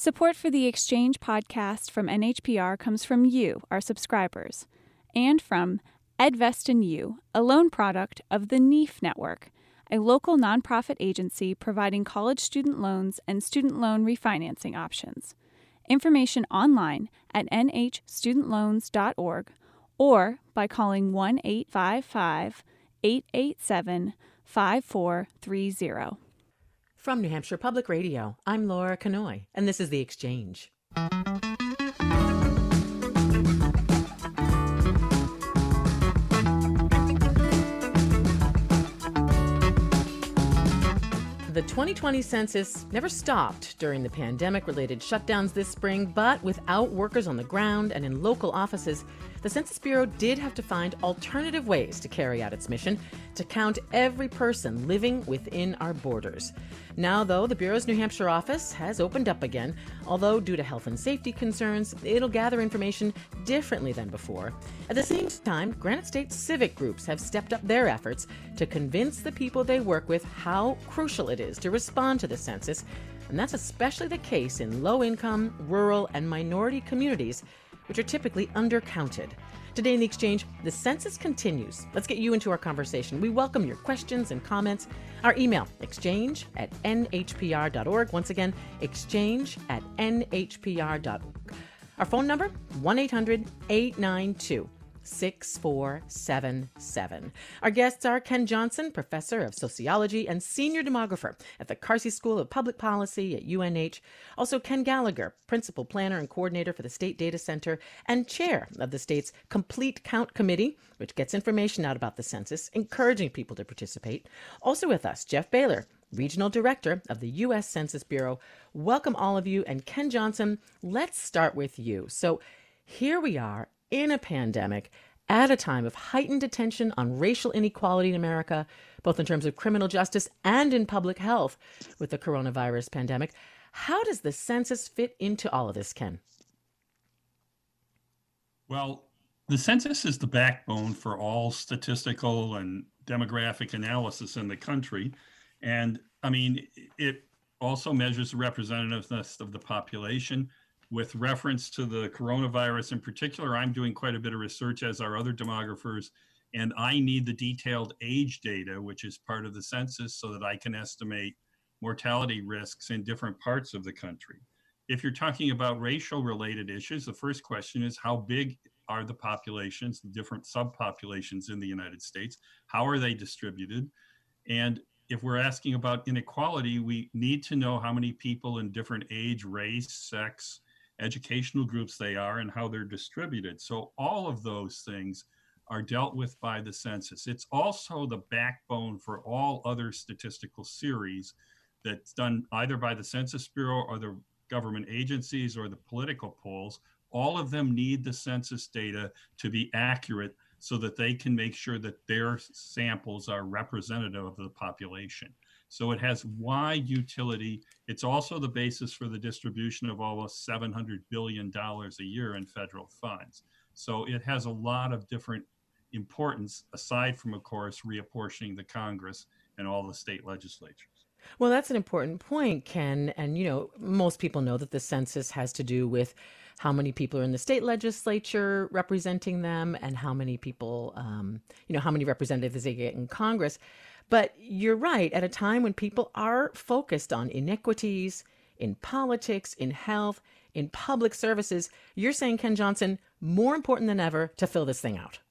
Support for the Exchange podcast from NHPR comes from you, our subscribers, and from EdVest and You, a loan product of the NEAF Network, a local nonprofit agency providing college student loans and student loan refinancing options. Information online at nhstudentloans.org or by calling 1-855-887-5430. From New Hampshire Public Radio, I'm Laura Kanoy, and this is The Exchange. The 2020 census never stopped during the pandemic-related shutdowns this spring, but without workers on the ground and in local offices, the Census Bureau did have to find alternative ways to carry out its mission to count every person living within our borders. Now, though, the Bureau's New Hampshire office has opened up again, although due to health and safety concerns, it'll gather information differently than before. At the same time, Granite State civic groups have stepped up their efforts to convince the people they work with how crucial it is to respond to the census, and that's especially the case in low-income, rural, and minority communities, which are typically undercounted. Today in The Exchange, the census continues. Let's get you into our conversation. We welcome your questions and comments. Our email, exchange@nhpr.org. Once again, exchange@nhpr.org. Our phone number, 1-800-892-6477. Our guests are Ken Johnson, professor of sociology and senior demographer at the Carsey School of Public Policy at UNH. Also, Ken Gallagher, principal planner and coordinator for the State Data Center and chair of the state's Complete Count Committee, which gets information out about the census, encouraging people to participate. Also with us, Jeff Baylor, regional director of the U.S. Census Bureau. Welcome all of you. And Ken Johnson, let's start with you. So here we are in a pandemic at a time of heightened attention on racial inequality in America, both in terms of criminal justice and in public health with the coronavirus pandemic. How does the census fit into all of this, Ken? Well, the census is the backbone for all statistical and demographic analysis in the country. And I mean, it also measures the representativeness of the population. With reference to the coronavirus in particular, I'm doing quite a bit of research, as are other demographers, and I need the detailed age data, which is part of the census, so that I can estimate mortality risks in different parts of the country. If you're talking about racial-related issues, the first question is, how big are the populations, the different subpopulations in the United States? How are they distributed? And if we're asking about inequality, we need to know how many people in different age, race, sex, educational groups they are, and how they're distributed. So all of those things are dealt with by the census. It's also the backbone for all other statistical series that's done either by the Census Bureau or the government agencies or the political polls. All of them need the census data to be accurate so that they can make sure that their samples are representative of the population. So it has wide utility. It's also the basis for the distribution of almost $700 billion a year in federal funds. So it has a lot of different importance, aside from, of course, reapportioning the Congress and all the state legislatures. Well, that's an important point, Ken. And, you know, most people know that the census has to do with how many people are in the state legislature representing them and how many people, how many representatives they get in Congress. But you're right, at a time when people are focused on inequities in politics, in health, in public services, you're saying, Ken Johnson, more important than ever to fill this thing out.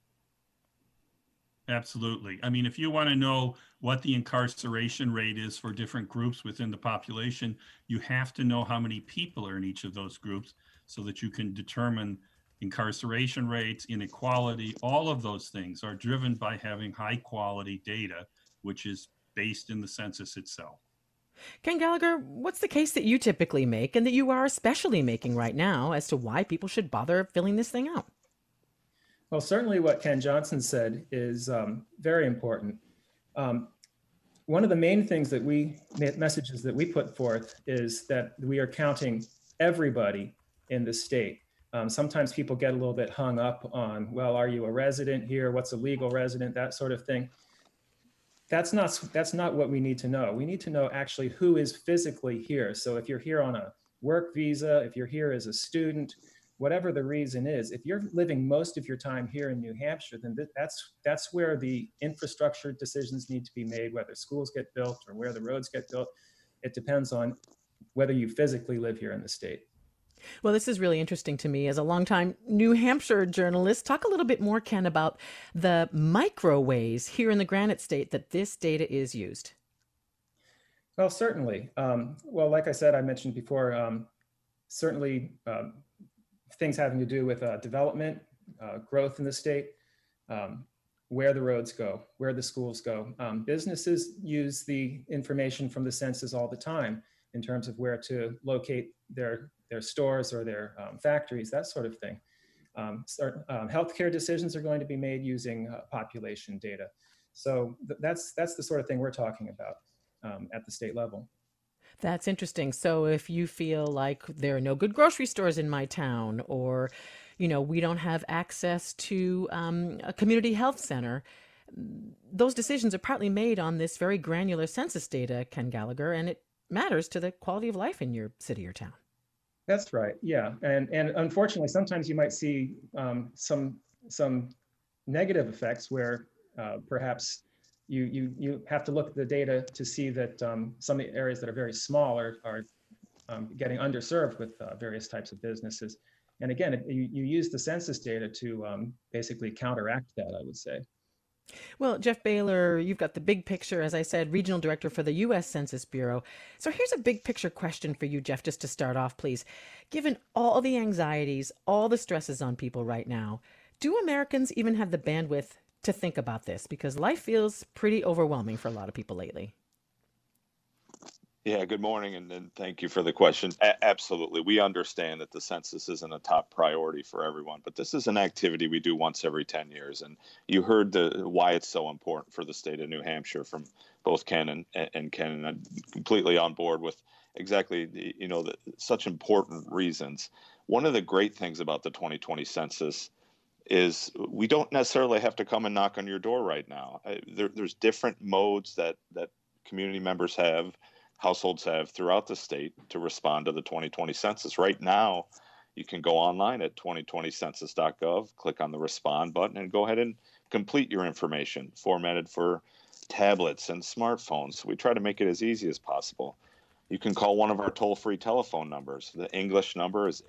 Absolutely. I mean, if you want to know what the incarceration rate is for different groups within the population, you have to know how many people are in each of those groups so that you can determine incarceration rates, inequality. All of those things are driven by having high quality data, which is based in the census itself. Ken Gallagher, what's the case that you typically make and that you are especially making right now as to why people should bother filling this thing out? Well, certainly what Ken Johnson said is very important. One of the main things that messages that we put forth is that we are counting everybody in the state. Sometimes people get a little bit hung up on, well, are you a resident here? What's a legal resident? That sort of thing. That's not what we need to know. We need to know actually who is physically here. So if you're here on a work visa, if you're here as a student, whatever the reason is, if you're living most of your time here in New Hampshire, then that's where the infrastructure decisions need to be made, whether schools get built or where the roads get built. It depends on whether you physically live here in the state. Well, this is really interesting to me as a longtime New Hampshire journalist. Talk a little bit more, Ken, about the micro ways here in the Granite State that this data is used. Well, certainly. Well, like I said, I mentioned before, certainly things having to do with development, growth in the state, where the roads go, where the schools go. Businesses use the information from the census all the time in terms of where to locate their stores or their factories, that sort of thing. Healthcare decisions are going to be made using population data. So that's the sort of thing we're talking about at the state level. That's interesting. So if you feel like there are no good grocery stores in my town, or, we don't have access to a community health center, those decisions are partly made on this very granular census data, Ken Gallagher, and it matters to the quality of life in your city or town. That's right. Yeah. And unfortunately, sometimes you might see some negative effects where perhaps you have to look at the data to see that some of the areas that are very small are getting underserved with various types of businesses. And again, you use the census data to basically counteract that, I would say. Well, Jeff Baylor, you've got the big picture, as I said, regional director for the U.S. Census Bureau. So here's a big picture question for you, Jeff, just to start off, please. Given all the anxieties, all the stresses on people right now, do Americans even have the bandwidth to think about this? Because life feels pretty overwhelming for a lot of people lately. Yeah, good morning, and thank you for the question. Absolutely. We understand that the census isn't a top priority for everyone, but this is an activity we do once every 10 years. And you heard why it's so important for the state of New Hampshire from both Ken and Ken, and I'm completely on board with exactly, such important reasons. One of the great things about the 2020 census is we don't necessarily have to come and knock on your door right now. There's different modes that community members have, households have throughout the state to respond to the 2020 census. Right now, you can go online at 2020census.gov, click on the respond button, and go ahead and complete your information, formatted for tablets and smartphones. We try to make it as easy as possible. You can call one of our toll-free telephone numbers. The English number is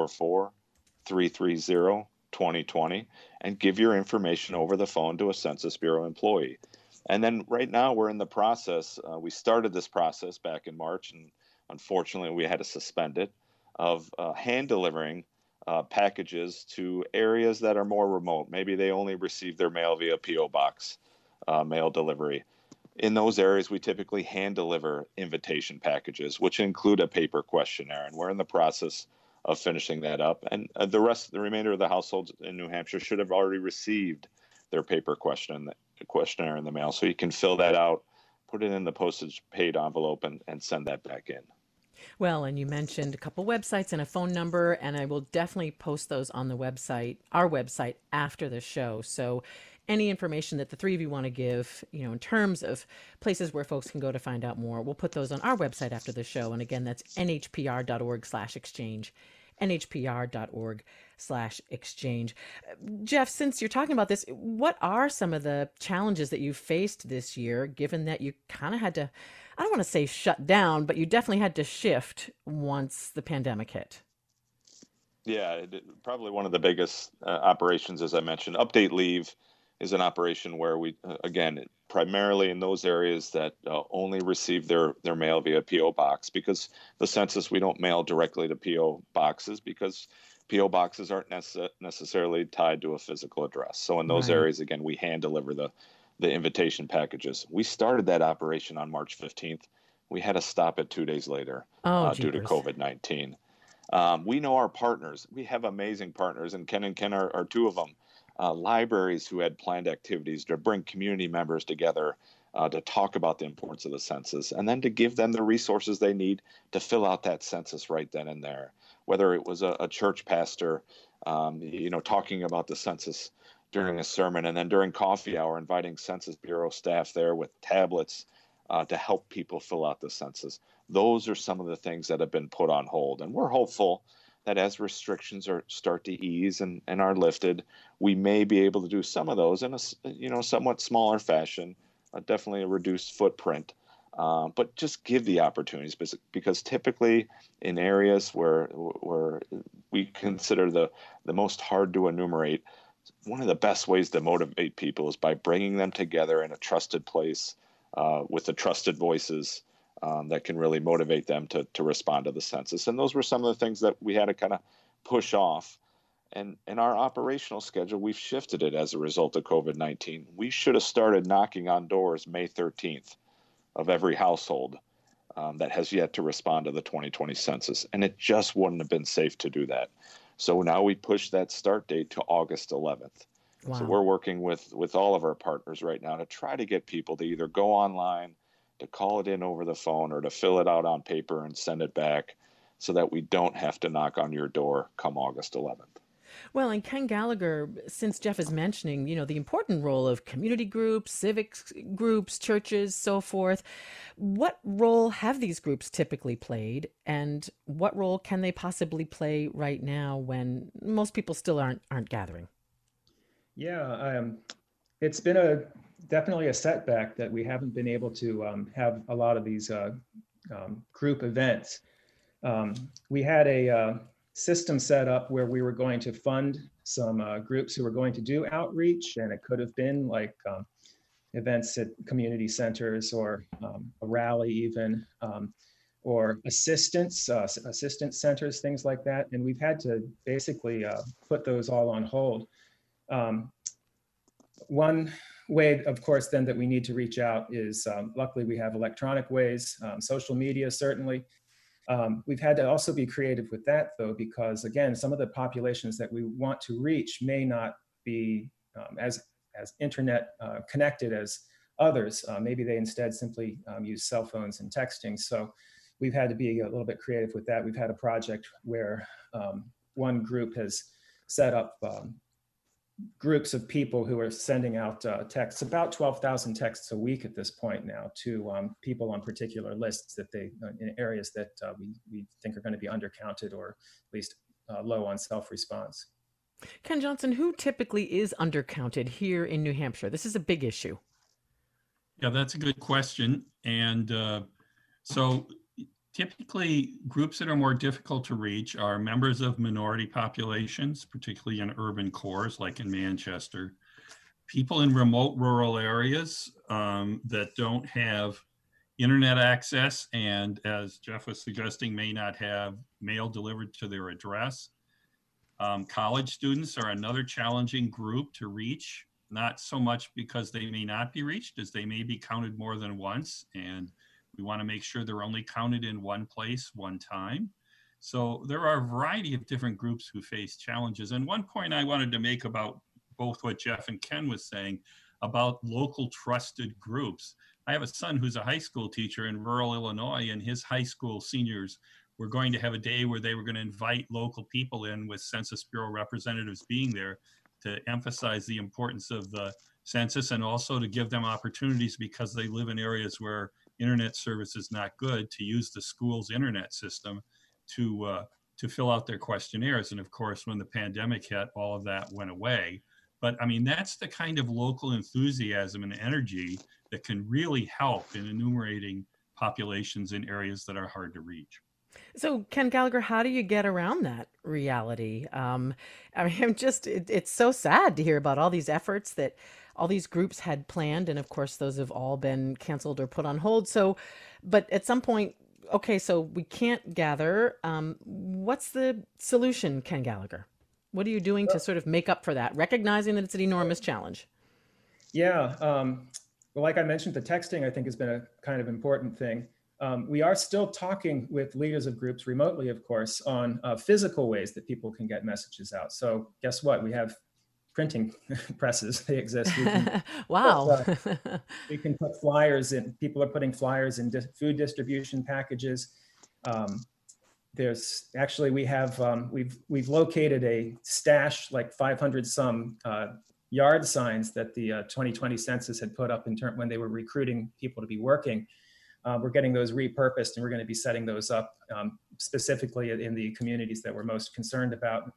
844-330-2020, and give your information over the phone to a Census Bureau employee. And then right now we're in the process. We started this process back in March, and unfortunately we had to suspend it, of hand delivering packages to areas that are more remote. Maybe they only receive their mail via P.O. Box mail delivery. In those areas, we typically hand deliver invitation packages, which include a paper questionnaire, and we're in the process of finishing that up. And the remainder of the households in New Hampshire should have already received their paper questionnaire in the mail. So you can fill that out, put it in the postage paid envelope, and send that back in. Well, and you mentioned a couple websites and a phone number, and I will definitely post those on the website, our website, after the show. So any information that the three of you want to give, in terms of places where folks can go to find out more, we'll put those on our website after the show. And again, that's nhpr.org/exchange, nhpr.org/exchange. Jeff, since you're talking about this, what are some of the challenges that you faced this year, given that you kind of had to, I don't want to say shut down, but you definitely had to shift once the pandemic hit? Yeah, probably one of the biggest operations, as I mentioned. Update Leave is an operation where we, again, primarily in those areas that only receive their mail via P.O. Box, because the census, we don't mail directly to P.O. Boxes because P.O. Boxes aren't necessarily tied to a physical address. So in those areas, again, we hand deliver the invitation packages. We started that operation on March 15th. We had to stop it 2 days later due to COVID-19. We know our partners. We have amazing partners, and Ken are two of them. Libraries who had planned activities to bring community members together to talk about the importance of the census, and then to give them the resources they need to fill out that census right then and there. Whether it was a church pastor, talking about the census during a sermon, and then during coffee hour, inviting Census Bureau staff there with tablets to help people fill out the census. those are some of the things that have been put on hold. And we're hopeful that as restrictions start to ease and are lifted, we may be able to do some of those in a somewhat smaller fashion, definitely a reduced footprint, but just give the opportunities, because typically in areas where we consider the most hard to enumerate, one of the best ways to motivate people is by bringing them together in a trusted place with the trusted voices that can really motivate them to respond to the census. And those were some of the things that we had to kind of push off. And in our operational schedule, we've shifted it as a result of COVID-19. We should have started knocking on doors May 13th of every household that has yet to respond to the 2020 census. And it just wouldn't have been safe to do that. So now we pushed that start date to August 11th. Wow. So we're working with all of our partners right now to try to get people to either go online, to call it in over the phone, or to fill it out on paper and send it back, so that we don't have to knock on your door come August 11th. Well, and Ken Gallagher, since Jeff is mentioning, the important role of community groups, civic groups, churches, so forth, what role have these groups typically played, and what role can they possibly play right now when most people still aren't gathering? Yeah, it's been definitely a setback that we haven't been able to have a lot of these group events. We had a system set up where we were going to fund some groups who were going to do outreach, and it could have been like events at community centers, or a rally even, or assistance centers, things like that. And we've had to basically put those all on hold. One way, of course, then that we need to reach out is, luckily we have electronic ways, social media, certainly. We've had to also be creative with that, though, because again, some of the populations that we want to reach may not be as internet connected as others. Maybe they instead simply use cell phones and texting. So we've had to be a little bit creative with that. We've had a project where one group has set up groups of people who are sending out texts, about 12,000 texts a week at this point now, to people on particular lists that in areas that we think are going to be undercounted, or at least low on self-response. Ken Johnson, who typically is undercounted here in New Hampshire? This is a big issue. Yeah, that's a good question. And so typically, groups that are more difficult to reach are members of minority populations, particularly in urban cores like in Manchester, people in remote rural areas that don't have internet access, and as Jeff was suggesting, may not have mail delivered to their address. College students are another challenging group to reach, not so much because they may not be reached as they may be counted more than once, and we want to make sure they're only counted in one place, one time. So there are a variety of different groups who face challenges. And one point I wanted to make about both what Jeff and Ken was saying about local trusted groups. I have a son who's a high school teacher in rural Illinois, and his high school seniors were going to have a day where they were going to invite local people in, with Census Bureau representatives being there, to emphasize the importance of the census, and also to give them opportunities, because they live in areas where internet service is not good, to use the school's internet system to fill out their questionnaires. And of course, when the pandemic hit, all of that went away. But I mean, that's the kind of local enthusiasm and energy that can really help in enumerating populations in areas that are hard to reach. So, Ken Gallagher, how do you get around that reality? I mean, it's so sad to hear about all these efforts that all these groups had planned. And of course, those have all been canceled or put on hold. So, but at some point, okay, so we can't gather. What's the solution, Ken Gallagher? What are you doing to sort of make up for that, recognizing that it's an enormous challenge? Yeah, well, like I mentioned, the texting, I think, has been a kind of important thing. We are still talking with leaders of groups remotely, of course, on physical ways that people can get messages out. So guess what? We have printing presses. They exist. Wow. We can put flyers in. People are putting flyers in food distribution packages. There's actually, we've located a stash, like 500 some yard signs that the 2020 census had put up when they were recruiting people to be working. we're getting those repurposed, and we're going to be setting those up specifically in the communities that we're most concerned about.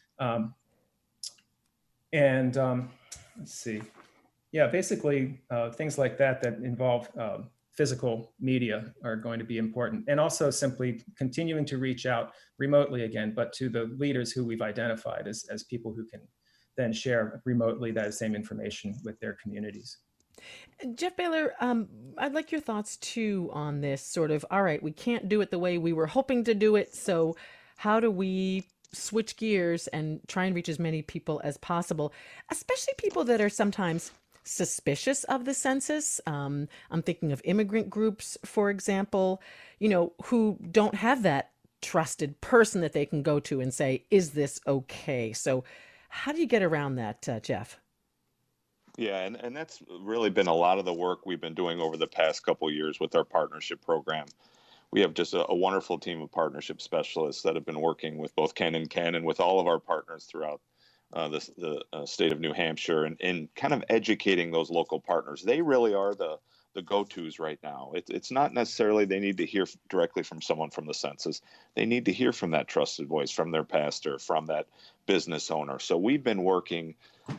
Let's see. Yeah, basically things like that involve physical media are going to be important, and also simply continuing to reach out remotely again, but to the leaders who we've identified as people who can then share remotely that same information with their communities. Jeff Baylor, I'd like your thoughts too on this sort of, all right, we can't do it the way we were hoping to do it, so how do we switch gears and try and reach as many people as possible, especially people that are sometimes suspicious of the census? I'm thinking of immigrant groups, for example, who don't have that trusted person that they can go to and say, is this okay? So how do you get around that, Jeff? Yeah, and that's really been a lot of the work we've been doing over the past couple of years with our partnership program. We have just a wonderful team of partnership specialists that have been working with both Ken and with all of our partners throughout the state of New Hampshire, and kind of educating those local partners. They really are the go-tos right now. It's not necessarily they need to hear directly from someone from the census. They need to hear from that trusted voice, from their pastor, from that business owner. So we've been working,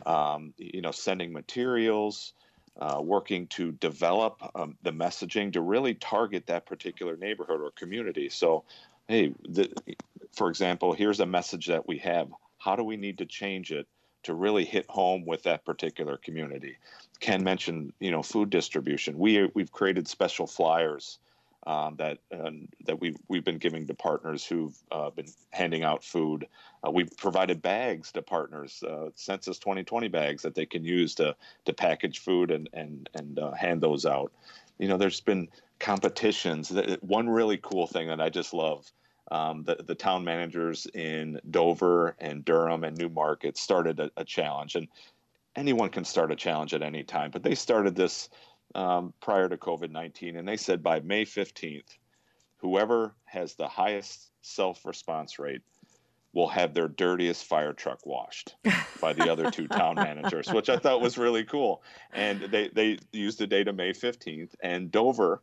sending materials, working to develop the messaging to really target that particular neighborhood or community. So, hey, for example, here's a message that we have. How do we need to change it to really hit home with that particular community? Ken mentioned, food distribution. We've created special flyers that we've been giving to partners who've been handing out food. We've provided bags to partners, Census 2020 bags that they can use to package food and hand those out. There's been competitions. One really cool thing that I just love. The town managers in Dover and Durham and Newmarket started a challenge, and anyone can start a challenge at any time, but they started this prior to COVID-19, and they said by May 15th, whoever has the highest self-response rate will have their dirtiest fire truck washed by the other two town managers, which I thought was really cool. And they used the data May 15th, and Dover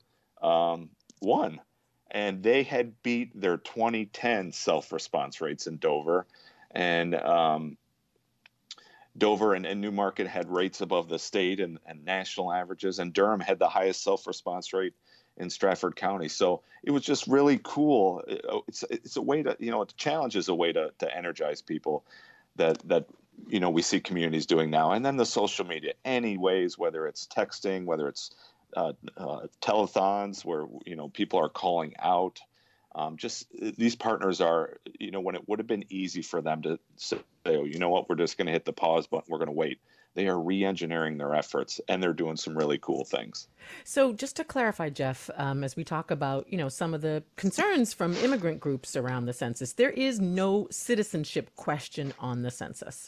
won. And they had beat their 2010 self-response rates in Dover. And Dover and Newmarket had rates above the state and national averages. And Durham had the highest self-response rate in Stratford County. So it was just really cool. It's a way to, a challenge is a way to energize people that we see communities doing now. And then the social media, any ways, whether it's texting, whether it's telethons where people are calling out. Just these partners are, when it would have been easy for them to say, oh, you know what, we're just going to hit the pause button, we're going to wait. They are re-engineering their efforts, and they're doing some really cool things. So just to clarify, Jeff, as we talk about, some of the concerns from immigrant groups around the census, there is no citizenship question on the census.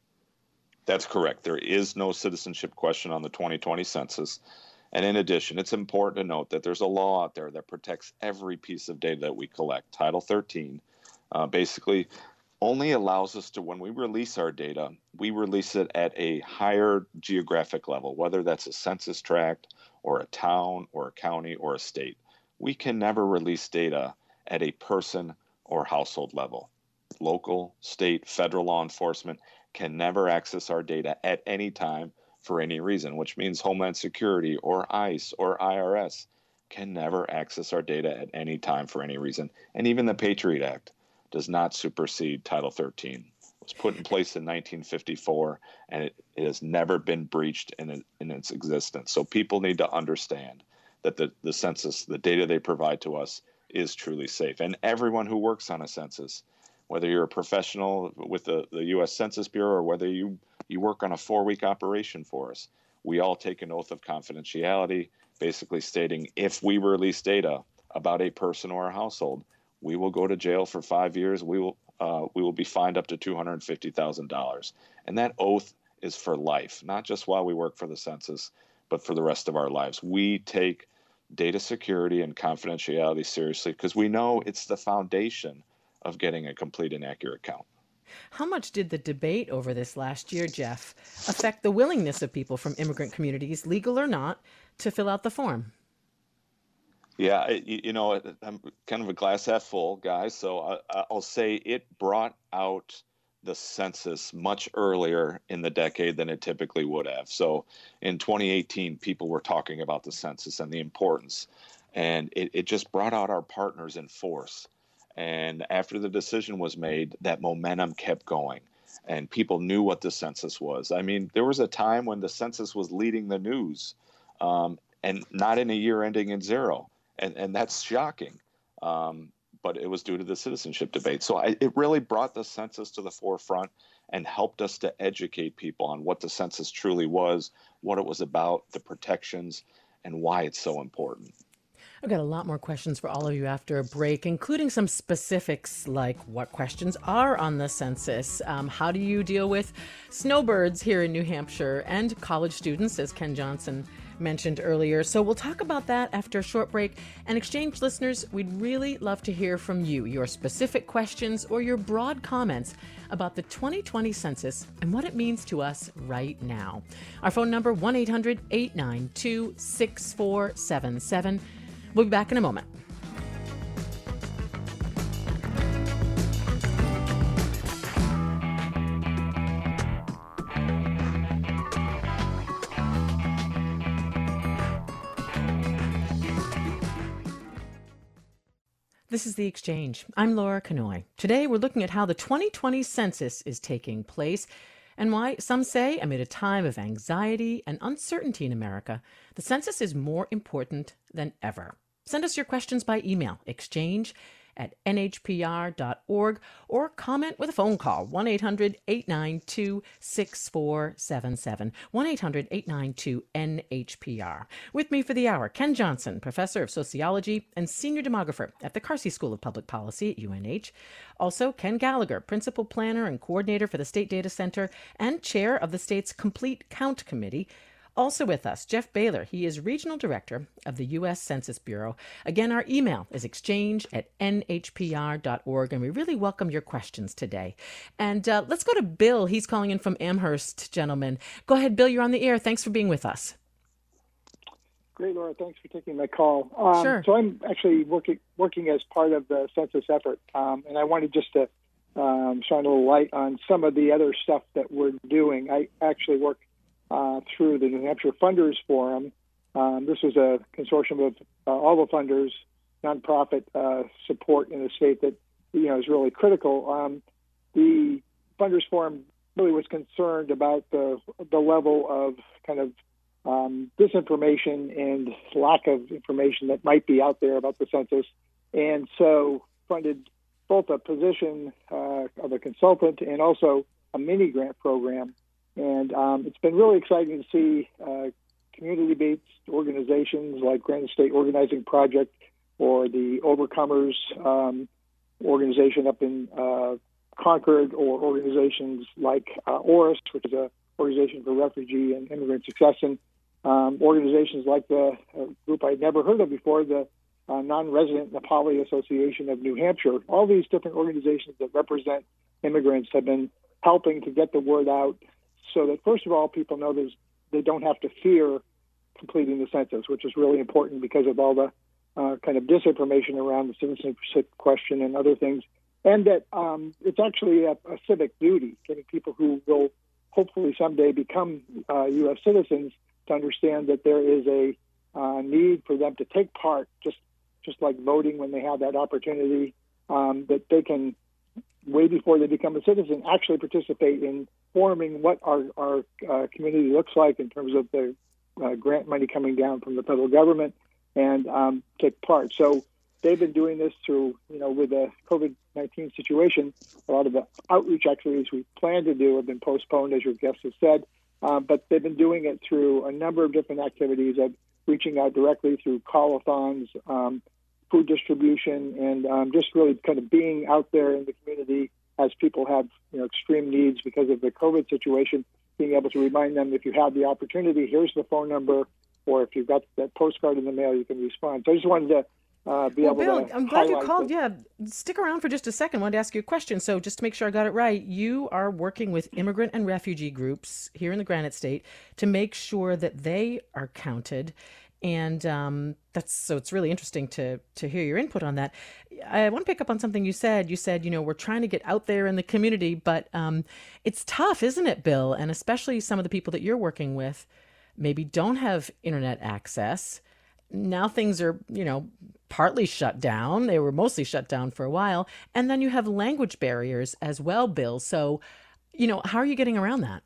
That's correct. There is no citizenship question on the 2020 census. And in addition, it's important to note that there's a law out there that protects every piece of data that we collect. Title 13 basically only allows us to, when we release our data, we release it at a higher geographic level, whether that's a census tract or a town or a county or a state. We can never release data at a person or household level. Local, state, federal law enforcement can never access our data at any time for any reason, which means Homeland Security or ICE or IRS can never access our data at any time for any reason. And even the Patriot Act does not supersede Title 13. It was put in place in 1954, and it has never been breached in its existence. So people need to understand that the census, the data they provide to us, is truly safe. And everyone who works on a census, whether you're a professional with the U.S. Census Bureau or whether you work on a 4-week operation for us, we all take an oath of confidentiality, basically stating if we release data about a person or a household, we will go to jail for 5 years. We will be fined up to $250,000. And that oath is for life, not just while we work for the census, but for the rest of our lives. We take data security and confidentiality seriously because we know it's the foundation of getting a complete and accurate count. How much did the debate over this last year, Jeff, affect the willingness of people from immigrant communities, legal or not, to fill out the form? Yeah, I'm kind of a glass half full guy, so I'll say it brought out the census much earlier in the decade than it typically would have. So in 2018, people were talking about the census and the importance, and it just brought out our partners in force. And after the decision was made, that momentum kept going, and people knew what the census was. I mean, there was a time when the census was leading the news, and not in a year ending in zero. And that's shocking, but it was due to the citizenship debate. So it really brought the census to the forefront and helped us to educate people on what the census truly was, what it was about, the protections, and why it's so important. I've got a lot more questions for all of you after a break, including some specifics like what questions are on the census, how do you deal with snowbirds here in New Hampshire, and college students, as Ken Johnson mentioned earlier. So we'll talk about that after a short break. And Exchange listeners, we'd really love to hear from you, your specific questions or your broad comments about the 2020 census and what it means to us right now. Our phone number, 1-800-892-6477. We'll be back in a moment. This is The Exchange. I'm Laura Kanoy. Today we're looking at how the 2020 census is taking place and why some say, amid a time of anxiety and uncertainty in America, the census is more important than ever. Send us your questions by email, exchange@nhpr.org, or comment with a phone call, 1-800-892-6477, 1-800-892-NHPR. With me for the hour, Ken Johnson, professor of sociology and senior demographer at the Carsey School of Public Policy at UNH. Also, Ken Gallagher, principal planner and coordinator for the State Data Center and chair of the state's Complete Count Committee. Also with us, Jeff Baylor. He is regional director of the U.S. Census Bureau. Again, our email is exchange@nhpr.org, and we really welcome your questions today. And let's go to Bill. He's calling in from Amherst, gentlemen. Go ahead, Bill. You're on the air. Thanks for being with us. Great, Laura. Thanks for taking my call. Sure. So I'm actually working as part of the census effort, and I wanted just to shine a little light on some of the other stuff that we're doing. I actually work through the New Hampshire Funders Forum. This is a consortium of all the funders, nonprofit support in the state that is really critical. The Funders Forum really was concerned about the level of kind of disinformation and lack of information that might be out there about the census, and so funded both a position of a consultant and also a mini grant program. And it's been really exciting to see community-based organizations like Granite State Organizing Project or the Overcomers organization up in Concord, or organizations like ORIS, which is an organization for refugee and immigrant success, and organizations like the group I'd never heard of before, the Non-Resident Nepali Association of New Hampshire. All these different organizations that represent immigrants have been helping to get the word out, so that, first of all, people know they don't have to fear completing the census, which is really important because of all the kind of disinformation around the citizenship question and other things, and that it's actually a civic duty, getting people who will hopefully someday become U.S. citizens to understand that there is a need for them to take part, just like voting when they have that opportunity, that they can, way before they become a citizen, actually participate in forming what our community looks like in terms of the grant money coming down from the federal government, and take part. So they've been doing this through, with the COVID-19 situation, a lot of the outreach activities we plan to do have been postponed, as your guest has said, but they've been doing it through a number of different activities of reaching out directly through call-a-thons, food distribution, and just really kind of being out there in the community as people have extreme needs because of the COVID situation, being able to remind them, if you have the opportunity, here's the phone number, or if you've got that postcard in the mail, you can respond. So I just wanted to be able Bill, to I'm glad you called. Yeah, stick around for just a second. I wanted to ask you a question. So just to make sure I got it right, you are working with immigrant and refugee groups here in the Granite State to make sure that they are counted. And it's really interesting to hear your input on that. I want to pick up on something you said. You said, we're trying to get out there in the community, but it's tough, isn't it, Bill? And especially some of the people that you're working with maybe don't have internet access. Now things are, partly shut down. They were mostly shut down for a while. And then you have language barriers as well, Bill. So, how are you getting around that?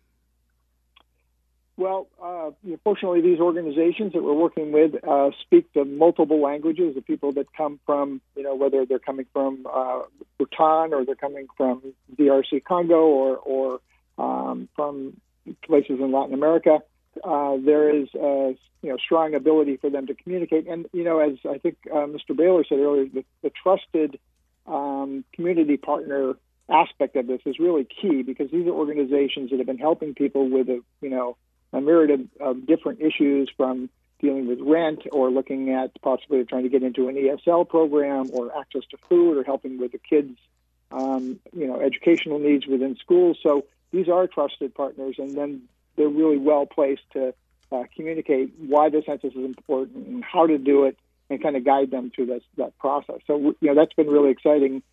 Well, fortunately, these organizations that we're working with speak the multiple languages. The people that come from, whether they're coming from Bhutan or they're coming from DRC Congo or from places in Latin America, there is strong ability for them to communicate. And as I think Mr. Baylor said earlier, the trusted community partner aspect of this is really key, because these are organizations that have been helping people with a myriad of different issues, from dealing with rent or looking at possibly trying to get into an ESL program or access to food or helping with the kids' educational needs within schools. So these are trusted partners, and then they're really well placed to communicate why the census is important and how to do it, and kind of guide them through that process. So that's been really exciting.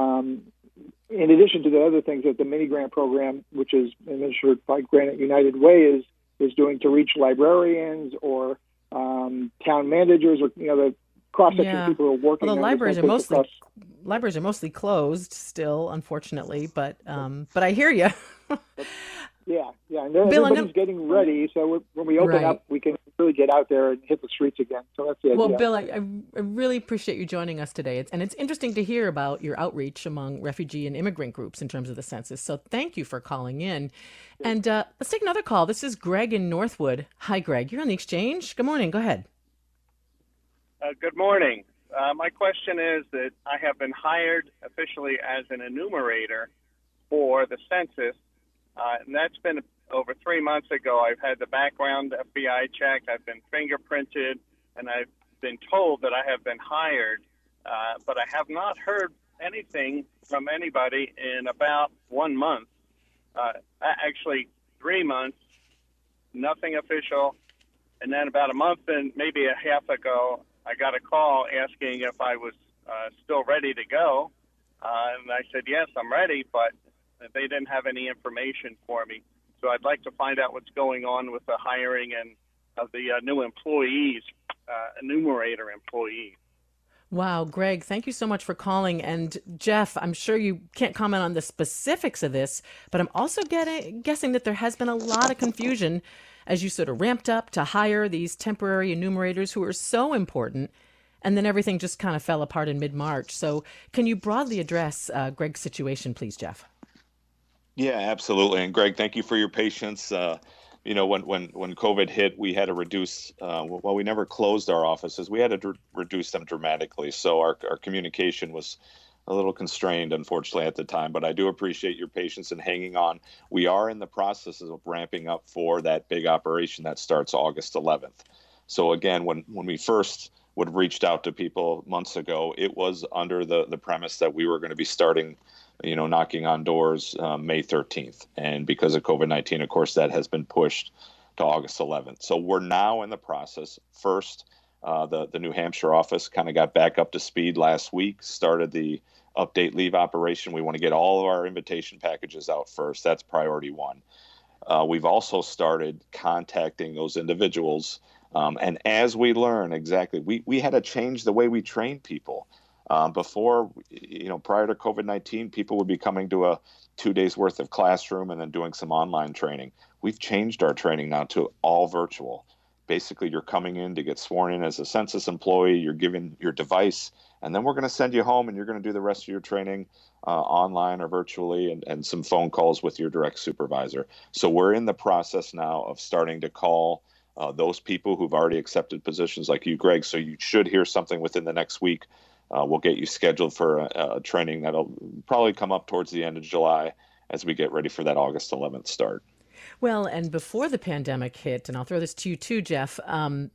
In addition to the other things that the mini grant program, which is administered by Granite United Way, is doing to reach librarians or town managers, or the cross-section of people who are working. Well, the libraries are mostly closed still, unfortunately. But I hear you. Yeah, and everybody's getting ready. So when we open up, we can really get out there and hit the streets again. So that's the idea. Well, Bill, I really appreciate you joining us today. It's interesting to hear about your outreach among refugee and immigrant groups in terms of the census. So thank you for calling in. And let's take another call. This is Greg in Northwood. Hi, Greg. You're on the Exchange. Good morning. Go ahead. Good morning. My question is that I have been hired officially as an enumerator for the census. And that's been over 3 months ago. I've had the background FBI check. I've been fingerprinted, and I've been told that I have been hired. But I have not heard anything from anybody in about 1 month. Actually, 3 months, nothing official. And then about a month and maybe a half ago, I got a call asking if I was still ready to go. And I said, yes, I'm ready, but they didn't have any information for me. So I'd like to find out what's going on with the hiring and of the new employees, enumerator employees. Wow, Greg, thank you so much for calling. And Jeff, I'm sure you can't comment on the specifics of this, but I'm also guessing that there has been a lot of confusion as you sort of ramped up to hire these temporary enumerators who are so important, and then everything just kind of fell apart in mid-March. So can you broadly address Greg's situation, please, Jeff? Yeah, absolutely. And Greg, thank you for your patience. When COVID hit, we had to reduce, we never closed our offices. We had to reduce them dramatically. So our communication was a little constrained, unfortunately, at the time. But I do appreciate your patience and hanging on. We are in the process of ramping up for that big operation that starts August 11th. So again, when we first would have reached out to people months ago, it was under the premise that we were going to be starting knocking on doors May 13th. And because of COVID-19, of course, that has been pushed to August 11th. So we're now in the process. First, the New Hampshire office kind of got back up to speed last week, started the update leave operation. We want to get all of our invitation packages out first. That's priority one. We've also started contacting those individuals. And as we learn exactly, we had to change the way we train people. Before, prior to COVID-19, people would be coming to a 2 days worth of classroom and then doing some online training. We've changed our training now to all virtual. Basically, you're coming in to get sworn in as a census employee, you're given your device, and then we're going to send you home and you're going to do the rest of your training online or virtually and some phone calls with your direct supervisor. So we're in the process now of starting to call those people who've already accepted positions like you, Greg. So you should hear something within the next week. We'll get you scheduled for a training that'll probably come up towards the end of July as we get ready for that August 11th start. Well, and before the pandemic hit, and I'll throw this to you too, Jeff,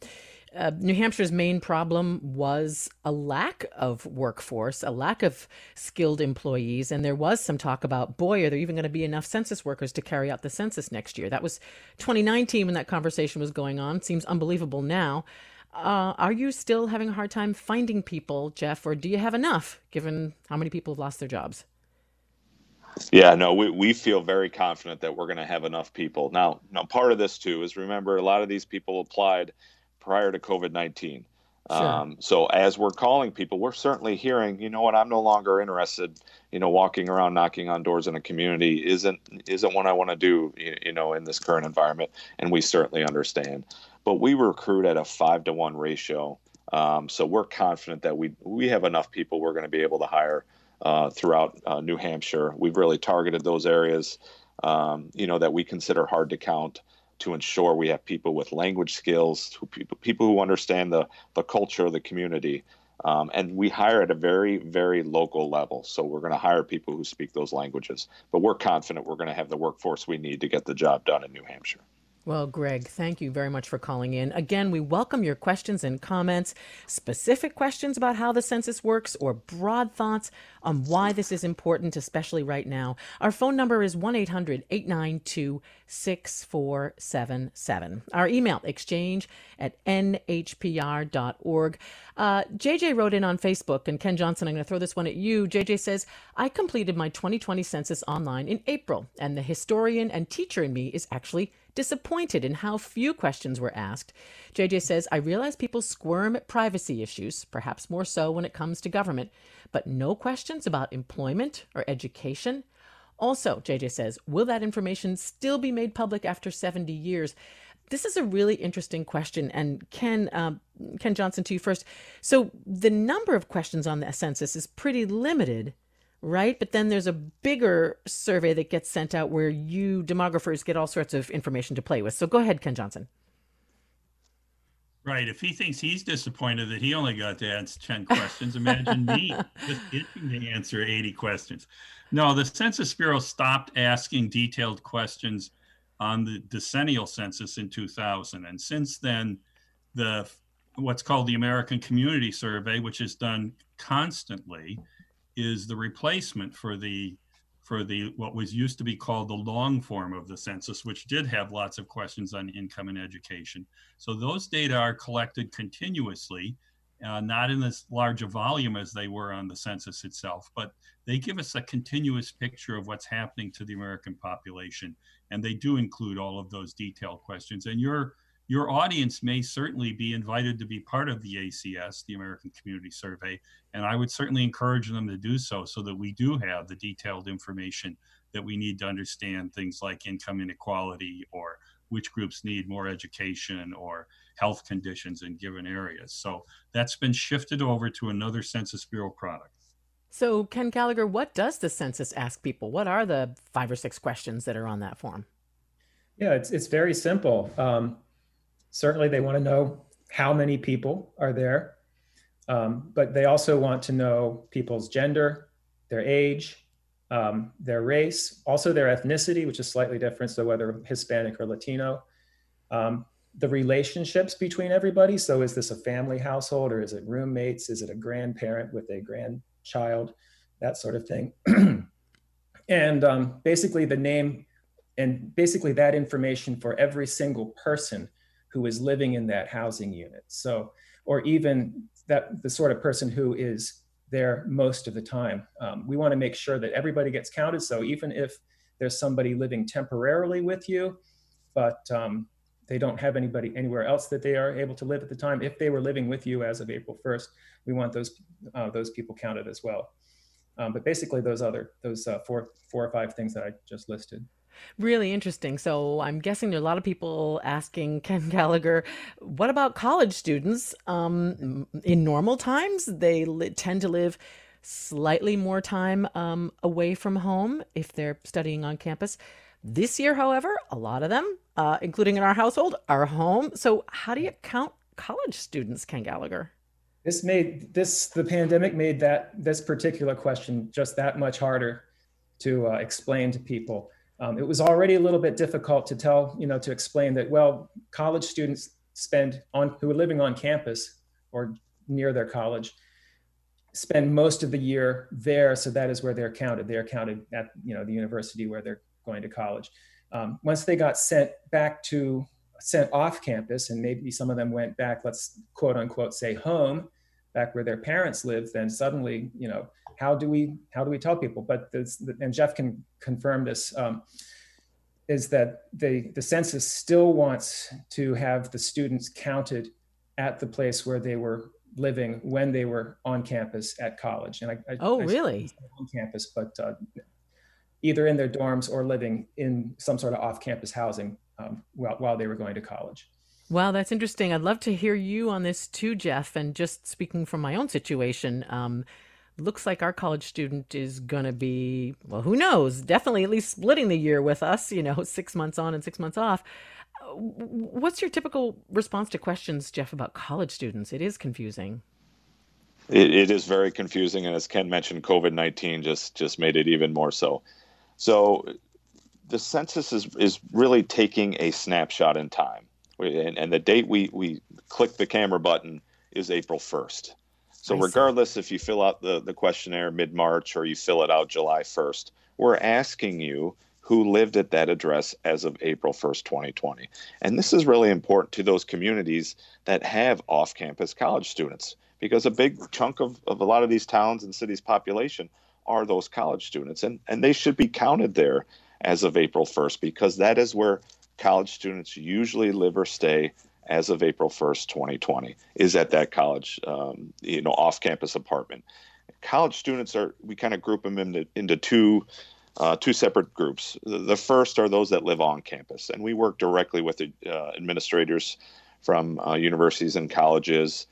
New Hampshire's main problem was a lack of workforce, a lack of skilled employees. And there was some talk about, boy, are there even going to be enough census workers to carry out the census next year? That was 2019 when that conversation was going on. Seems unbelievable now. Are you still having a hard time finding people, Jeff, or do you have enough given how many people have lost their jobs? Yeah, no, we feel very confident that we're going to have enough people. Now, part of this too is, remember, a lot of these people applied prior to COVID-19. Sure. So as we're calling people, we're certainly hearing, you know what, I'm no longer interested, walking around knocking on doors in a community isn't what I want to do, in this current environment. And we certainly understand. But we recruit at a 5-to-1 ratio. So we're confident that we have enough people we're going to be able to hire throughout New Hampshire. We've really targeted those areas, that we consider hard to count, to ensure we have people with language skills, people who understand the culture of the community. And we hire at a very, very local level. So we're going to hire people who speak those languages. But we're confident we're going to have the workforce we need to get the job done in New Hampshire. Well, Greg, thank you very much for calling in. Again, we welcome your questions and comments, specific questions about how the census works, or broad thoughts on why this is important, especially right now. Our phone number is 1-800-892-6477. Our email, exchange@nhpr.org. JJ wrote in on Facebook, and Ken Johnson, I'm going to throw this one at you. JJ says, I completed my 2020 census online in April, and the historian and teacher in me is actually disappointed in how few questions were asked. JJ says, I realize people squirm at privacy issues, perhaps more so when it comes to government, but no questions about employment or education. Also, JJ says, will that information still be made public after 70 years? This is a really interesting question. And Ken Johnson, to you first. So the number of questions on the census is pretty limited, right? But then there's a bigger survey that gets sent out where you demographers get all sorts of information to play with. So go ahead, Ken Johnson. Right. If he thinks he's disappointed that he only got to answer 10 questions, imagine me just getting to answer 80 questions. No, the Census Bureau stopped asking detailed questions on the decennial census in 2000. And since then, what's called the American Community Survey, which is done constantly, is the replacement for the what was used to be called the long form of the census, which did have lots of questions on income and education. So those data are collected continuously, not in as large a volume as they were on the census itself, but they give us a continuous picture of what's happening to the American population. And they do include all of those detailed questions. And your audience may certainly be invited to be part of the ACS, the American Community Survey, and I would certainly encourage them to do so that we do have the detailed information that we need to understand things like income inequality, or which groups need more education, or health conditions in given areas. So that's been shifted over to another Census Bureau product. So Ken Gallagher, what does the census ask people? What are the 5 or 6 questions that are on that form? Yeah, it's very simple. Certainly they want to know how many people are there, but they also want to know people's gender, their age, their race, also their ethnicity, which is slightly different, so whether Hispanic or Latino, the relationships between everybody. So is this a family household, or is it roommates? Is it a grandparent with a grandchild? That sort of thing. And basically the name, and basically that information for every single person who is living in that housing unit. So, or even that the sort of person who is there most of the time. We want to make sure that everybody gets counted. So even if there's somebody living temporarily with you, but they don't have anybody anywhere else that they are able to live at the time, if they were living with you as of April 1st, we want those people counted as well. But basically those 4 or 5 things that I just listed. Really interesting. So I'm guessing there are a lot of people asking Ken Gallagher, what about college students? In normal times, they tend to live slightly more time away from home if they're studying on campus. This year, however, a lot of them, including in our household, are home. So how do you count college students, Ken Gallagher? The pandemic made this particular question just that much harder to explain to people. It was already a little bit difficult to to explain that, well, college students who are living on campus or near their college spend most of the year there. So that is where they're counted. They are counted at the university where they're going to college. Once they got sent off campus, and maybe some of them went back, let's quote unquote say home, back where their parents lived, then suddenly, how do we tell people? But and Jeff can confirm this, is that the census still wants to have the students counted at the place where they were living when they were on campus at college. And really? On campus, but either in their dorms or living in some sort of off-campus housing while they were going to college. Wow, that's interesting. I'd love to hear you on this too, Jeff. And just speaking from my own situation, looks like our college student is going to be, well, who knows, definitely at least splitting the year with us, 6 months on and 6 months off. What's your typical response to questions, Jeff, about college students? It is confusing. It is very confusing. And as Ken mentioned, COVID-19 just made it even more so. So the census is really taking a snapshot in time. And the date we click the camera button is April 1st. So regardless if you fill out the questionnaire mid-March or you fill it out July 1st, we're asking you who lived at that address as of April 1st, 2020. And this is really important to those communities that have off-campus college students, because a big chunk of a lot of these towns and cities' population are those college students. And they should be counted there as of April 1st, because that is where college students usually live or stay as of April 1st, 2020, is at that college, off-campus apartment. College students we kind of group them into two separate groups. The first are those that live on campus, and we work directly with the administrators from universities and colleges.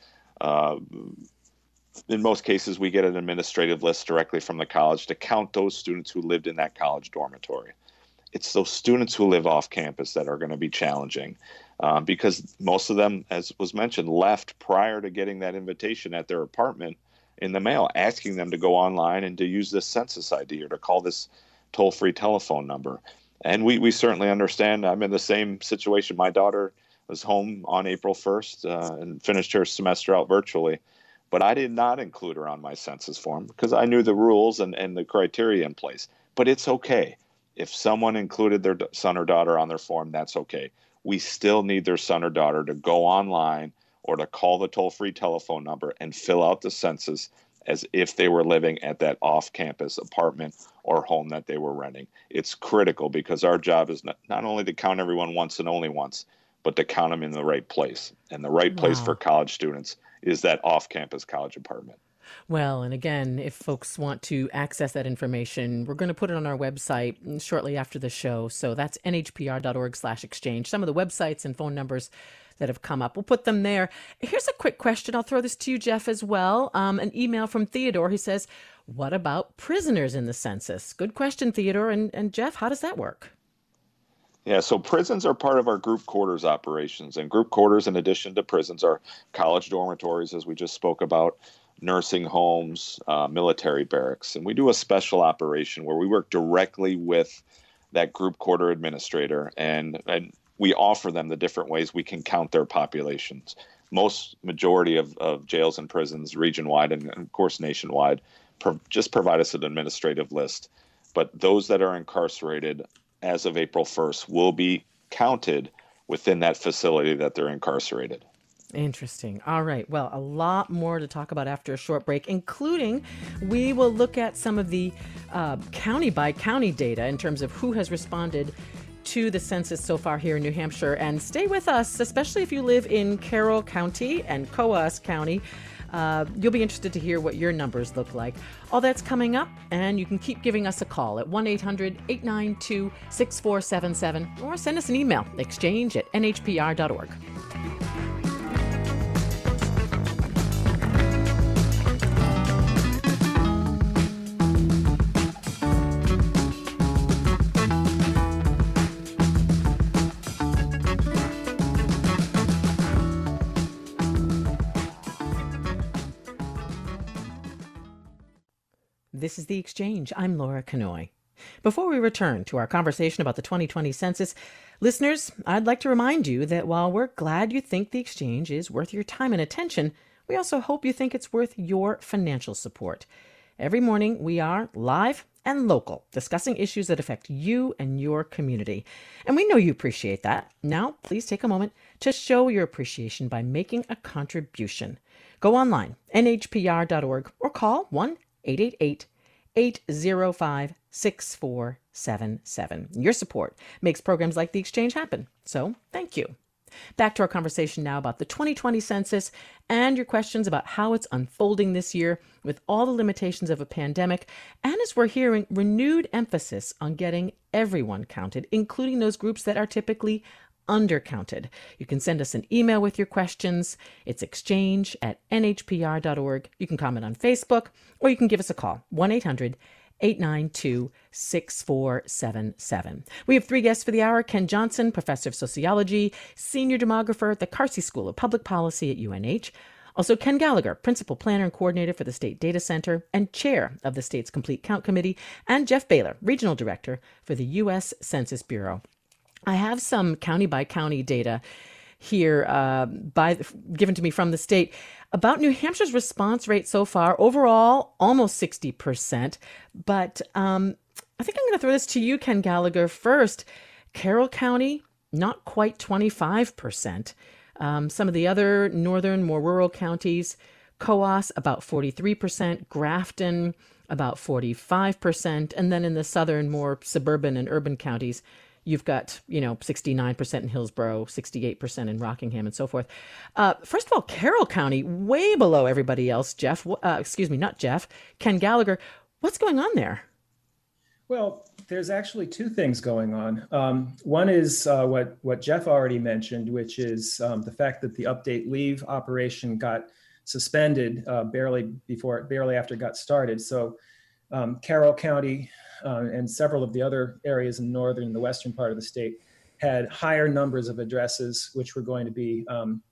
In most cases, we get an administrative list directly from the college to count those students who lived in that college dormitory. It's those students who live off campus that are going to be challenging, because most of them, as was mentioned, left prior to getting that invitation at their apartment in the mail, asking them to go online and to use this census ID or to call this toll-free telephone number. And we certainly understand. I'm in the same situation. My daughter was home on April 1st and finished her semester out virtually, but I did not include her on my census form because I knew the rules and the criteria in place. But it's okay. If someone included their son or daughter on their form, that's okay. We still need their son or daughter to go online or to call the toll-free telephone number and fill out the census as if they were living at that off-campus apartment or home that they were renting. It's critical because our job is not only to count everyone once and only once, but to count them in the right place. And the right place for college students is that off-campus college apartment. Well, and again, if folks want to access that information, we're going to put it on our website shortly after the show. So that's nhpr.org/exchange. Some of the websites and phone numbers that have come up, we'll put them there. Here's a quick question. I'll throw this to you, Jeff, as well. An email from Theodore. He says, what about prisoners in the census? Good question, Theodore. And Jeff, how does that work? Yeah, so prisons are part of our group quarters operations. And group quarters, in addition to prisons, are college dormitories, as we just spoke about, nursing homes, military barracks. And we do a special operation where we work directly with that group quarter administrator and we offer them the different ways we can count their populations. Majority of jails and prisons region-wide and of course nationwide just provide us an administrative list. But those that are incarcerated as of April 1st will be counted within that facility that they're incarcerated. Interesting. All right. Well, a lot more to talk about after a short break, including we will look at some of the county by county data in terms of who has responded to the census so far here in New Hampshire. And stay with us, especially if you live in Carroll County and Coos County. You'll be interested to hear what your numbers look like. All that's coming up, and you can keep giving us a call at 1-800-892-6477 or send us an email, exchange@nhpr.org. This is The Exchange. I'm Laura Kanoy. Before we return to our conversation about the 2020 census, listeners, I'd like to remind you that while we're glad you think the exchange is worth your time and attention, we also hope you think it's worth your financial support. Every morning, we are live and local, discussing issues that affect you and your community. And we know you appreciate that. Now, please take a moment to show your appreciation by making a contribution. Go online, nhpr.org, or call 1-888-805-6477. Your support makes programs like The Exchange happen. So, thank you. Back to our conversation now about the 2020 census and your questions about how it's unfolding this year with all the limitations of a pandemic, and as we're hearing renewed emphasis on getting everyone counted, including those groups that are typically undercounted. You can send us an email with your questions. It's exchange@nhpr.org. You can comment on Facebook, or you can give us a call, 1-800-892-6477. We have 3 guests for the hour: Ken Johnson, professor of sociology, senior demographer at the Carsey School of Public Policy at UNH. Also, Ken Gallagher, principal planner and coordinator for the State Data Center and chair of the state's Complete Count Committee, and Jeff Baylor, regional director for the U.S. Census Bureau. I have some county-by-county data here given to me from the state about New Hampshire's response rate so far. Overall, almost 60%. But I think I'm going to throw this to you, Ken Gallagher, first. Carroll County, not quite 25%. Some of the other northern, more rural counties, Coos, about 43%, Grafton, about 45%. And then in the southern, more suburban and urban counties, you've got, 69% in Hillsborough, 68% in Rockingham, and so forth. First of all, Carroll County, way below everybody else. Ken Gallagher, what's going on there? Well, there's actually 2 things going on. One is what Jeff already mentioned, which is the fact that the update leave operation got suspended barely after it got started. So Carroll County and several of the other areas in the northern and the western part of the state had higher numbers of addresses, which were going to be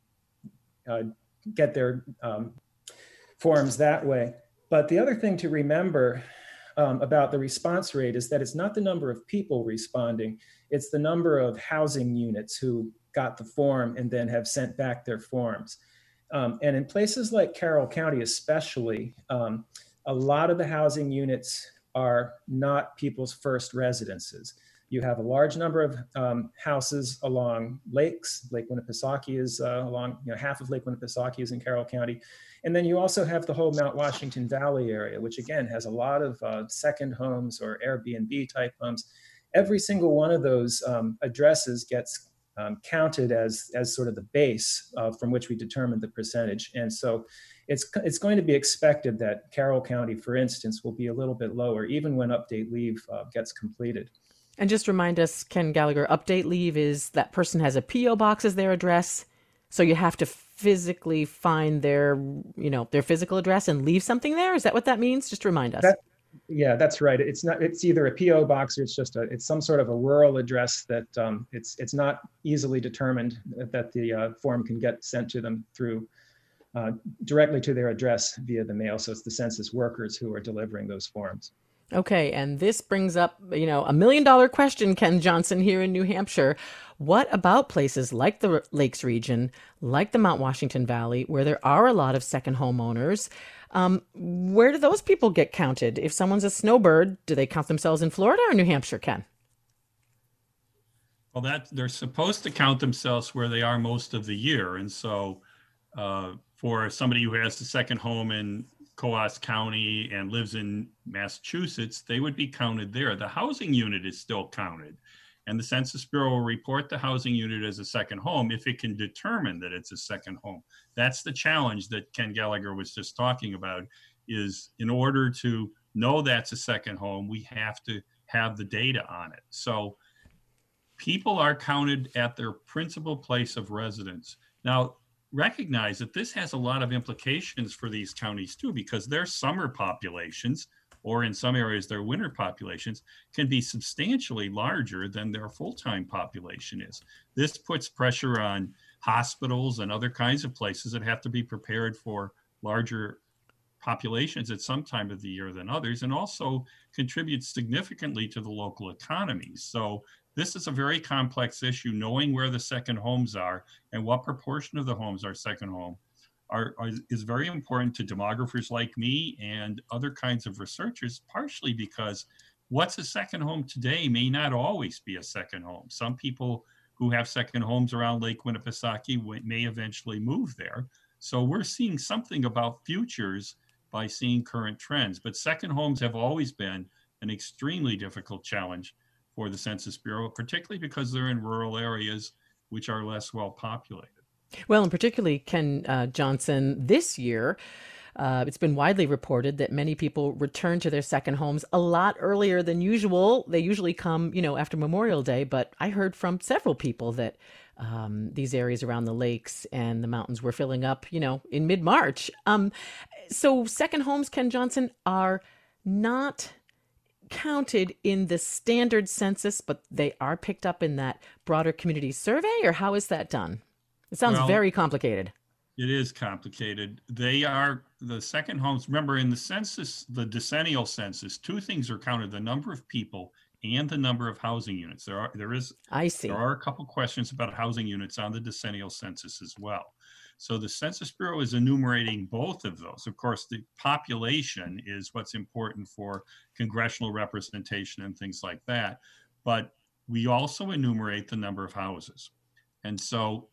get their forms that way. But the other thing to remember about the response rate is that it's not the number of people responding, it's the number of housing units who got the form and then have sent back their forms. And in places like Carroll County especially, a lot of the housing units are not people's first residences. You have a large number of houses along lakes. Lake Winnipesaukee is half of Lake Winnipesaukee is in Carroll County. And then you also have the whole Mount Washington Valley area, which again has a lot of second homes or Airbnb type homes. Every single one of those addresses gets counted as sort of the base from which we determine the percentage. And so it's going to be expected that Carroll County, for instance, will be a little bit lower, even when update leave gets completed. And just remind us, Ken Gallagher, update leave is that person has a P.O. box as their address, so you have to physically find their physical address and leave something there? Is that what that means? Just remind us. Yeah, that's right. It's either a P.O. box or it's some sort of a rural address that it's not easily determined that the form can get sent to them through directly to their address via the mail. So it's the census workers who are delivering those forms. Okay, and this brings up, a $1 million question, Ken Johnson, here in New Hampshire. What about places like the Lakes region, like the Mount Washington Valley, where there are a lot of second homeowners? Where do those people get counted? If someone's a snowbird, do they count themselves in Florida or New Hampshire, Ken? Well, they're supposed to count themselves where they are most of the year. And so for somebody who has the second home in Coos County and lives in Massachusetts, they would be counted there. The housing unit is still counted. And the Census Bureau will report the housing unit as a second home if it can determine that it's a second home. That's the challenge that Ken Gallagher was just talking about, is in order to know that's a second home, we have to have the data on it. So people are counted at their principal place of residence. Now, recognize that this has a lot of implications for these counties too, because their summer populations, or in some areas their winter populations, can be substantially larger than their full-time population is. This puts pressure on hospitals and other kinds of places that have to be prepared for larger populations at some time of the year than others, and also contributes significantly to the local economies. So this is a very complex issue. Knowing where the second homes are and what proportion of the homes are second home is very important to demographers like me and other kinds of researchers, partially because what's a second home today may not always be a second home. Some people who have second homes around Lake Winnipesaukee may eventually move there. So we're seeing something about futures by seeing current trends. But second homes have always been an extremely difficult challenge for the Census Bureau, particularly because they're in rural areas which are less well populated. Well, and particularly, Ken Johnson, this year, it's been widely reported that many people return to their second homes a lot earlier than usual. They usually come, after Memorial Day, but I heard from several people that these areas around the lakes and the mountains were filling up, in mid-March. So second homes, Ken Johnson, are not counted in the standard census, but they are picked up in that broader community survey, or how is that done? It sounds very complicated. It is complicated. They are the second homes. Remember, in the census, the decennial census, two things are counted: the number of people and the number of housing units. There are a couple questions about housing units on the decennial census as well. So the Census Bureau is enumerating both of those. Of course, the population is what's important for congressional representation and things like that. But we also enumerate the number of houses. And so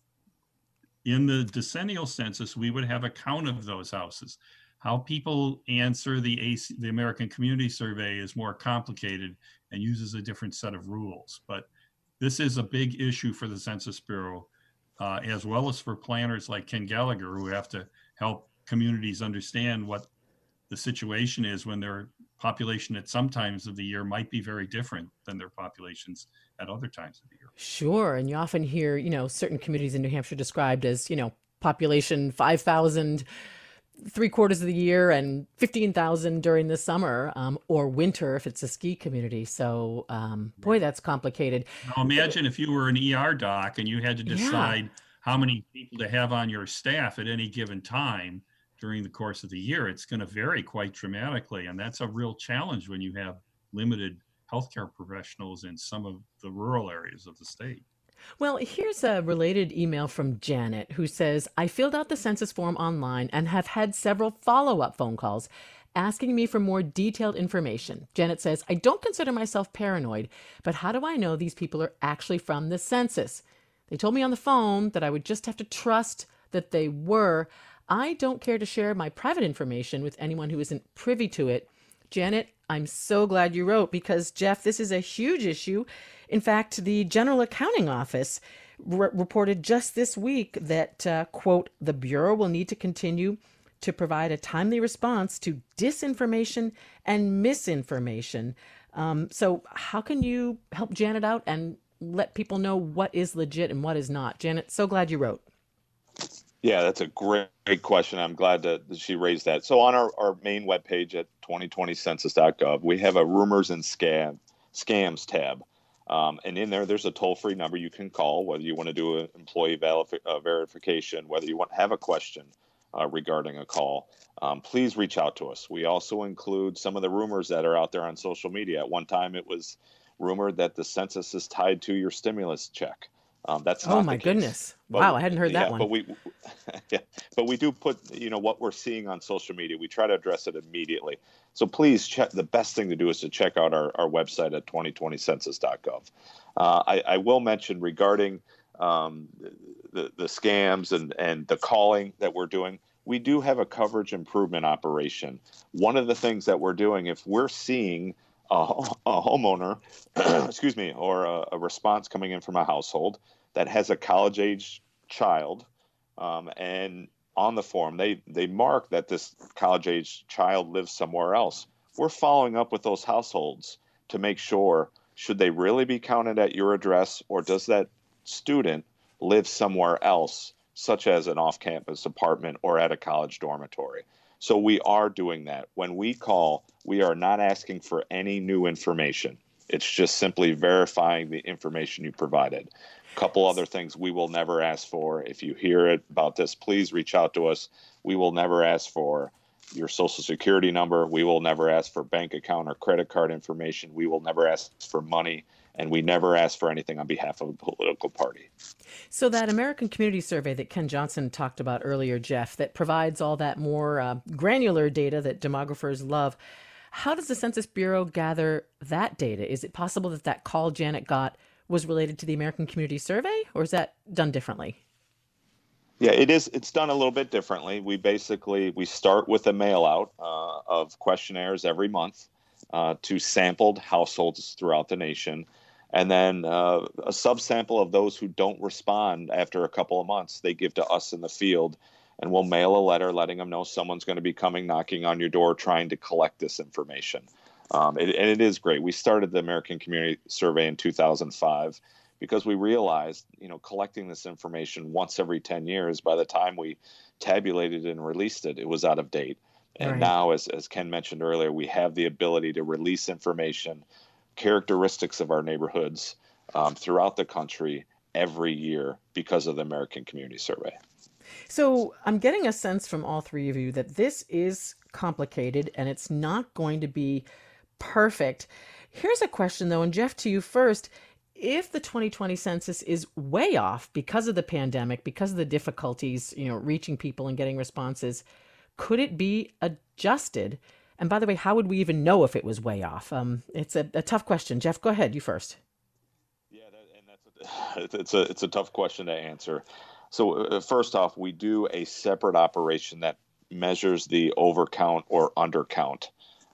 in the decennial census, we would have a count of those houses. How people answer the American Community Survey is more complicated and uses a different set of rules. But this is a big issue for the Census Bureau, as well as for planners like Ken Gallagher, who have to help communities understand what the situation is when their population at some times of the year might be very different than their populations at other times of the year. Sure. And you often hear, certain communities in New Hampshire described as, population 5,000 3/4 of the year and 15,000 during the summer, or winter if it's a ski community. So, boy, that's complicated. Now imagine if you were an ER doc and you had to decide how many people to have on your staff at any given time during the course of the year. It's going to vary quite dramatically. And that's a real challenge when you have limited healthcare professionals in some of the rural areas of the state. Well, here's a related email from Janet, who says, I filled out the census form online and have had several follow-up phone calls asking me for more detailed information. Janet says, I don't consider myself paranoid, but how do I know these people are actually from the census? They told me on the phone that I would just have to trust that they were. I don't care to share my private information with anyone who isn't privy to it. Janet, I'm so glad you wrote, because, Jeff, this is a huge issue. In fact, the General Accounting Office reported just this week that, quote, the Bureau will need to continue to provide a timely response to disinformation and misinformation. So how can you help Janet out and let people know what is legit and what is not? Janet, so glad you wrote. Yeah, that's a great question. I'm glad that she raised that. So on our main webpage at 2020census.gov, we have a rumors and scams tab. And in there's a toll-free number you can call, whether you want to do an employee verification, whether you want to have a question regarding a call. Please reach out to us. We also include some of the rumors that are out there on social media. At one time, it was rumored that the census is tied to your stimulus check. That's not the case. Goodness. Wow, I hadn't heard that one. But we do put, what we're seeing on social media. We try to address it immediately. So please check. The best thing to do is to check out our website at 2020census.gov. I will mention regarding the scams and the calling that we're doing. We do have a coverage improvement operation. One of the things that we're doing, if we're seeing a homeowner, excuse me, or a response coming in from a household that has a college-age child, and on the form they mark that this college-age child lives somewhere else. We're following up with those households to make sure, should they really be counted at your address, or does that student live somewhere else, such as an off-campus apartment or at a college dormitory? So we are doing that. When we call, we are not asking for any new information. It's just simply verifying the information you provided. A couple other things we will never ask for. If you hear about this, please reach out to us. We will never ask for your social security number. We will never ask for bank account or credit card information. We will never ask for money, and we never ask for anything on behalf of a political party. So that American Community Survey that Ken Johnson talked about earlier, Jeff, that provides all that more granular data that demographers love, how does the Census Bureau gather that data? Is it possible that that call Janet got was related to the American Community Survey, or is that done differently? Yeah, it is. It's done a little bit differently. We start with a mail out of questionnaires every month to sampled households throughout the nation. And then a subsample of those who don't respond after a couple of months, they give to us in the field, and we'll mail a letter letting them know someone's going to be coming knocking on your door trying to collect this information. And it is great. We started the American Community Survey in 2005 because we realized, collecting this information once every 10 years, by the time we tabulated and released it, it was out of date. And now, as Ken mentioned earlier, we have the ability to release information, characteristics of our neighborhoods throughout the country every year because of the American Community Survey. So I'm getting a sense from all three of you that this is complicated and it's not going to be perfect. Here's a question, though, and Jeff, to you first. If the 2020 census is way off because of the pandemic, because of the difficulties, reaching people and getting responses, could it be adjusted? And by the way, how would we even know if it was way off? It's a tough question. Jeff, go ahead. You first. Yeah, it's a tough question to answer. So first off, we do a separate operation that measures the overcount or undercount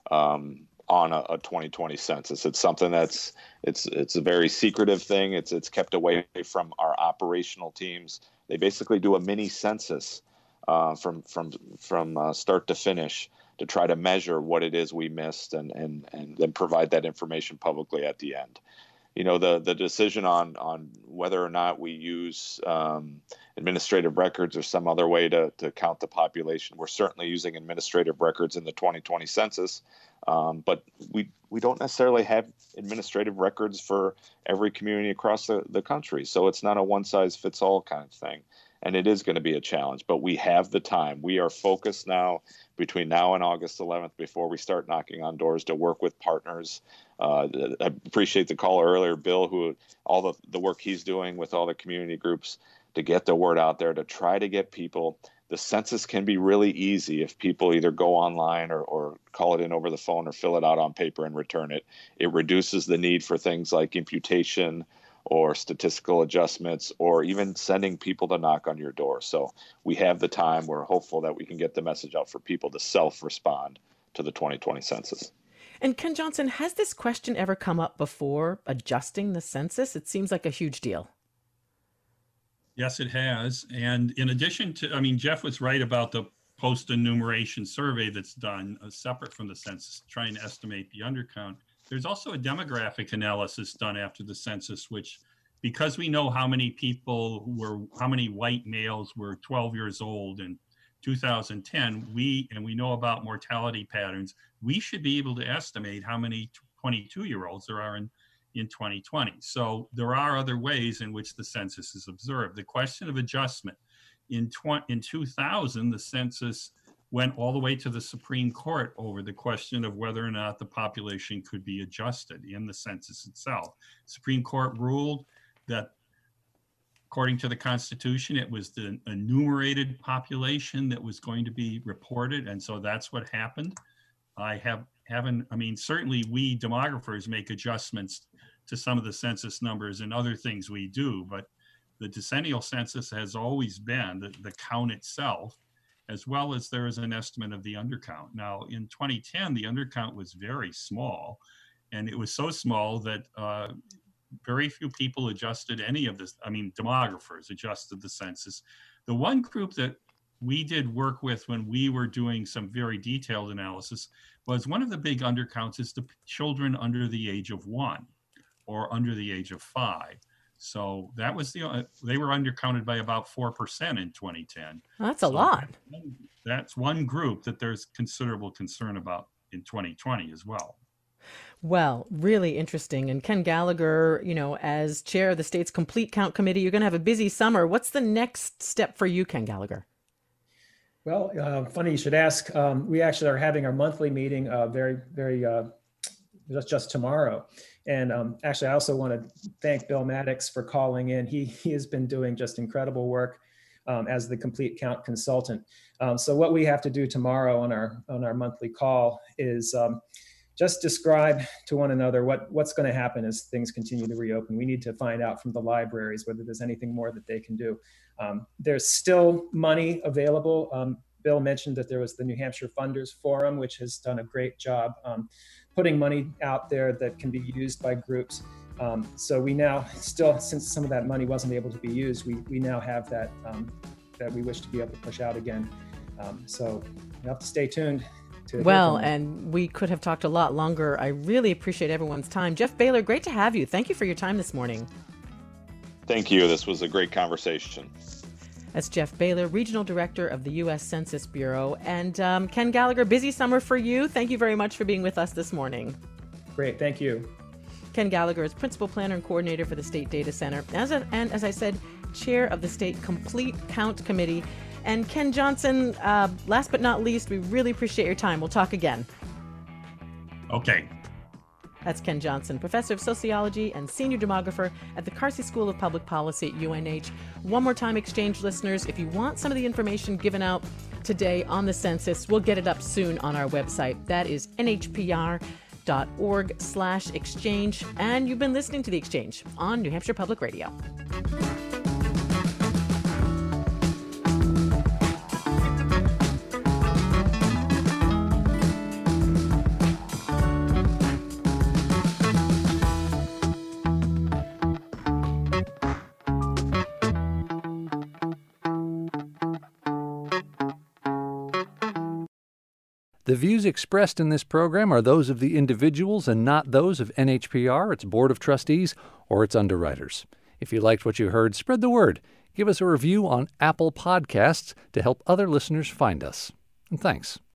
on a 2020 census. It's something it's a very secretive thing. It's kept away from our operational teams. They basically do a mini census from start to finish to try to measure what it is we missed and then provide that information publicly at the end. The decision on whether or not we use administrative records or some other way to count the population. We're certainly using administrative records in the 2020 census, but we don't necessarily have administrative records for every community across the country. So it's not a one-size-fits-all kind of thing. And it is going to be a challenge, but we have the time. We are focused now between now and August 11th before we start knocking on doors to work with partners. I appreciate the caller earlier, Bill, who all the work he's doing with all the community groups to get the word out there, to try to get people. The census can be really easy if people either go online or call it in over the phone or fill it out on paper and return it. It reduces the need for things like imputation or statistical adjustments, or even sending people to knock on your door. So we have the time. We're hopeful that we can get the message out for people to self-respond to the 2020 census. And Ken Johnson, has this question ever come up before, adjusting the census? It seems like a huge deal. Yes, it has. And in addition to, Jeff was right about the post-enumeration survey that's done separate from the census, trying to estimate the undercount. There's also a demographic analysis done after the census, which, because we know how many white males were 12 years old in 2010, we know about mortality patterns, we should be able to estimate how many 22-year-olds there are in 2020. So there are other ways in which the census is observed. The question of adjustment, in 2000, the census went all the way to the Supreme Court over the question of whether or not the population could be adjusted in the census itself. Supreme Court ruled that, according to the Constitution, it was the enumerated population that was going to be reported, and so that's what happened. Certainly we demographers make adjustments to some of the census numbers and other things we do, but the decennial census has always been the count itself, as well as there is an estimate of the undercount. Now, in 2010, the undercount was very small, and it was so small that very few people adjusted any of this. Demographers adjusted the census. The one group that we did work with when we were doing some very detailed analysis was one of the big undercounts is the children under the age of 1 or under the age of 5. So that was they were undercounted by about 4% in 2010. That's a lot. That's one group that there's considerable concern about in 2020 as well. Well, really interesting. And Ken Gallagher, as chair of the state's Complete Count Committee, you're going to have a busy summer. What's the next step for you, Ken Gallagher? Funny you should ask. We actually are having our monthly meeting just tomorrow. And actually, I also want to thank Bill Maddox for calling in. He has been doing just incredible work as the Complete Count consultant. So what we have to do tomorrow on our monthly call is just describe to one another what's going to happen as things continue to reopen. We need to find out from the libraries whether there's anything more that they can do. There's still money available. Bill mentioned that there was the New Hampshire Funders Forum, which has done a great job putting money out there that can be used by groups. So we now still, since some of that money wasn't able to be used, we now have that that we wish to be able to push out again. So you have to stay tuned. Well, and we could have talked a lot longer. I really appreciate everyone's time. Jeff Baylor, great to have you. Thank you for your time this morning. Thank you. This was a great conversation. That's Jeff Baylor, Regional Director of the U.S. Census Bureau. And Ken Gallagher, busy summer for you. Thank you very much for being with us this morning. Great. Thank you. Ken Gallagher is Principal Planner and Coordinator for the State Data Center. And as I said, Chair of the State Complete Count Committee. And Ken Johnson, last but not least, we really appreciate your time. We'll talk again. Okay. That's Ken Johnson, Professor of Sociology and Senior Demographer at the Carsey School of Public Policy at UNH. One more time, Exchange listeners, if you want some of the information given out today on the census, we'll get it up soon on our website. That is nhpr.org/exchange. And you've been listening to The Exchange on New Hampshire Public Radio. The views expressed in this program are those of the individuals and not those of NHPR, its Board of Trustees, or its underwriters. If you liked what you heard, spread the word. Give us a review on Apple Podcasts to help other listeners find us. And thanks.